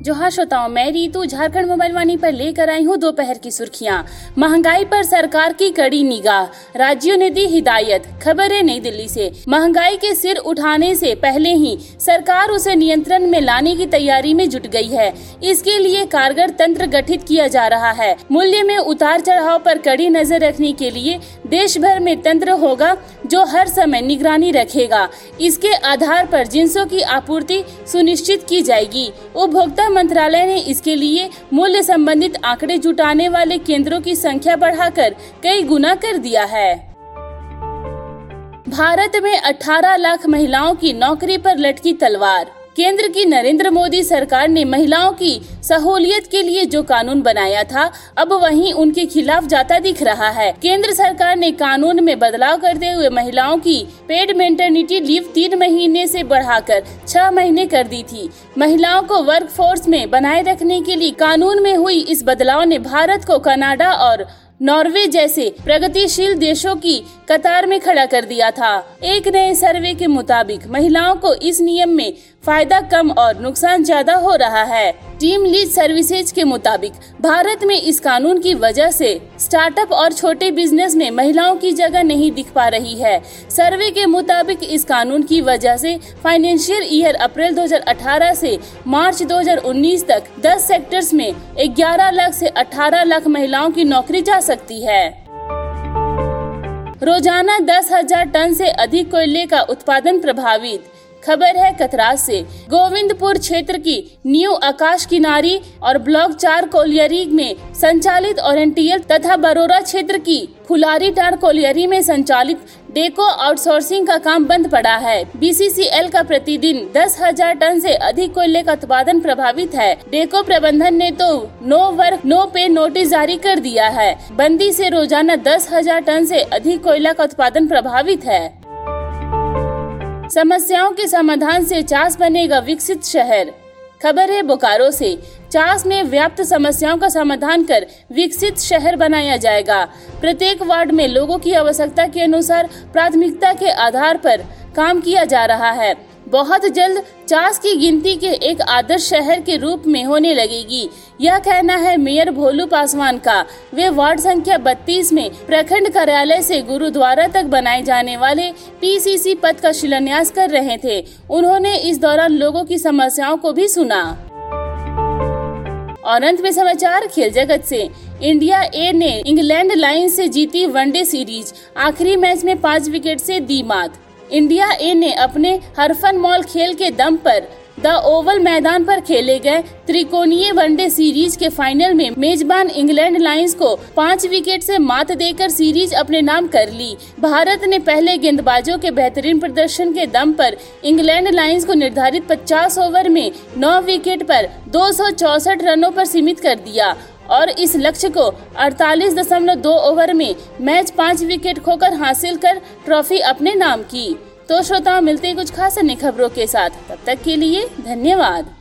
जोहार श्रोताओं, मैं रीतू झारखंड मोबाइल वाणी पर लेकर आई हूँ दोपहर की सुर्खियाँ। महंगाई पर सरकार की कड़ी निगाह, राज्यों ने दी हिदायत। खबर है नई दिल्ली से। महंगाई के सिर उठाने से पहले ही सरकार उसे नियंत्रण में लाने की तैयारी में जुट गई है। इसके लिए कारगर तंत्र गठित किया जा रहा है। मूल्य में उतार चढ़ाव पर कड़ी नजर रखने के लिए देश भर में तंत्र होगा जो हर समय निगरानी रखेगा। इसके आधार पर जिंसों की आपूर्ति सुनिश्चित की जाएगी। उपभोक्ता मंत्रालय ने इसके लिए मूल्य संबंधित आंकड़े जुटाने वाले केंद्रों की संख्या बढ़ाकर कई गुना कर दिया है। भारत में 18 लाख महिलाओं की नौकरी पर लटकी तलवार। केंद्र की नरेंद्र मोदी सरकार ने महिलाओं की सहूलियत के लिए जो कानून बनाया था, अब वहीं उनके खिलाफ जाता दिख रहा है। केंद्र सरकार ने कानून में बदलाव करते हुए महिलाओं की पेड मेटर्निटी लीव 3 महीने से बढ़ाकर 6 महीने कर दी थी। महिलाओं को वर्क फोर्स में बनाए रखने के लिए कानून में हुई इस बदलाव ने भारत को कनाडा और नॉर्वे जैसे प्रगतिशील देशों की कतार में खड़ा कर दिया था। एक नए सर्वे के मुताबिक महिलाओं को इस नियम में फायदा कम और नुकसान ज्यादा हो रहा है। टीम लीज सर्विसेज के मुताबिक भारत में इस कानून की वजह से स्टार्टअप और छोटे बिजनेस में महिलाओं की जगह नहीं दिख पा रही है। सर्वे के मुताबिक इस कानून की वजह से फाइनेंशियल ईयर अप्रैल 2018 से मार्च 2019 तक 10 सेक्टर्स में 11 लाख से 18 लाख महिलाओं की नौकरी जा सकती है। रोजाना 10,000 टन से अधिक कोयले का उत्पादन प्रभावित। खबर है कतरास से। गोविंदपुर क्षेत्र की न्यू आकाश किनारी और ब्लॉक 4 कोलियरी में संचालित ओरिएंटल तथा बरोरा क्षेत्र की फुलारी टार कोलियरी में संचालित डेको आउटसोर्सिंग का काम बंद पड़ा है। BCCL का प्रतिदिन 10,000 टन से अधिक कोयले का उत्पादन प्रभावित है। डेको प्रबंधन ने तो no work no pay notice जारी कर दिया है। बंदी से रोजाना 10,000 टन से अधिक कोयला का उत्पादन प्रभावित है। समस्याओं के समाधान से चास बनेगा विकसित शहर। खबर है बोकारो से। चास में व्याप्त समस्याओं का समाधान कर विकसित शहर बनाया जाएगा। प्रत्येक वार्ड में लोगों की आवश्यकता के अनुसार प्राथमिकता के आधार पर काम किया जा रहा है। बहुत जल्द चास की गिनती के एक आदर्श शहर के रूप में होने लगेगी, यह कहना है मेयर भोलू पासवान का। वे वार्ड संख्या 32 में प्रखंड कार्यालय से गुरुद्वारा तक बनाए जाने वाले PCC पथ का शिलान्यास कर रहे थे। उन्होंने इस दौरान लोगों की समस्याओं को भी सुना। और अंत में समाचार खेल जगत से। इंडिया ए ने इंग्लैंड लायंस से जीती वनडे सीरीज। आखिरी मैच में 5 विकेट से दी मात। इंडिया ए ने अपने हरफनमौल खेल के दम पर द ओवल मैदान पर खेले गए त्रिकोणीय वनडे सीरीज के फाइनल में मेजबान इंग्लैंड लायंस को 5 विकेट से मात देकर सीरीज अपने नाम कर ली। भारत ने पहले गेंदबाजों के बेहतरीन प्रदर्शन के दम पर इंग्लैंड लायंस को निर्धारित 50 ओवर में 9 विकेट पर 264 रनों पर सीमित कर दिया और इस लक्ष्य को 48.2 ओवर में मैच 5 विकेट खोकर हासिल कर ट्रॉफी अपने नाम की। तो श्रोताओं, मिलते हैं कुछ खास अन्य खबरों के साथ। तब तक के लिए धन्यवाद।